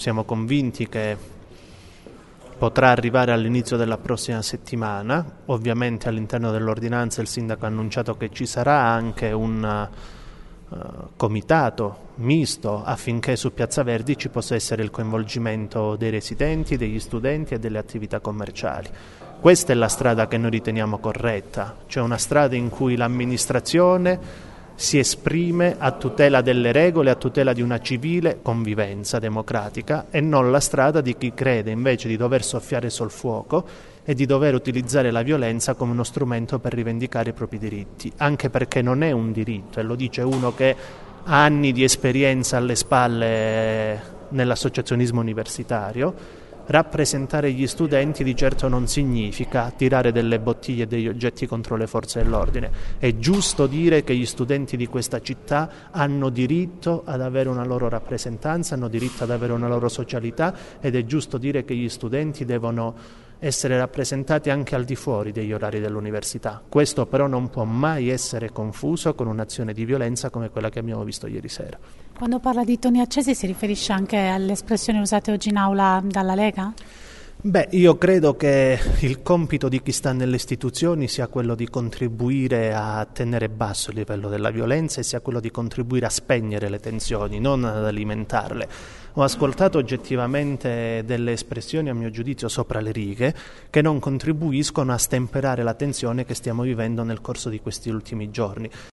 Siamo convinti che potrà arrivare all'inizio della prossima settimana. Ovviamente all'interno dell'ordinanza il sindaco ha annunciato che ci sarà anche un comitato misto affinché su Piazza Verdi ci possa essere il coinvolgimento dei residenti, degli studenti e delle attività commerciali. Questa è la strada che noi riteniamo corretta, cioè una strada in cui l'amministrazione si esprime a tutela delle regole, a tutela di una civile convivenza democratica, e non la strada di chi crede invece di dover soffiare sul fuoco e di dover utilizzare la violenza come uno strumento per rivendicare i propri diritti, anche perché non è un diritto, e lo dice uno che ha anni di esperienza alle spalle nell'associazionismo universitario. Rappresentare gli studenti di certo non significa tirare delle bottiglie e degli oggetti contro le forze dell'ordine. È giusto dire che gli studenti di questa città hanno diritto ad avere una loro rappresentanza, hanno diritto ad avere una loro socialità, ed è giusto dire che gli studenti devono essere rappresentati anche al di fuori degli orari dell'università. Questo però non può mai essere confuso con un'azione di violenza come quella che abbiamo visto ieri sera. Quando parla di toni accesi si riferisce anche alle espressioni usate oggi in aula dalla Lega? Beh, io credo che il compito di chi sta nelle istituzioni sia quello di contribuire a tenere basso il livello della violenza e sia quello di contribuire a spegnere le tensioni, non ad alimentarle. Ho ascoltato oggettivamente delle espressioni, a mio giudizio, sopra le righe, che non contribuiscono a stemperare la tensione che stiamo vivendo nel corso di questi ultimi giorni.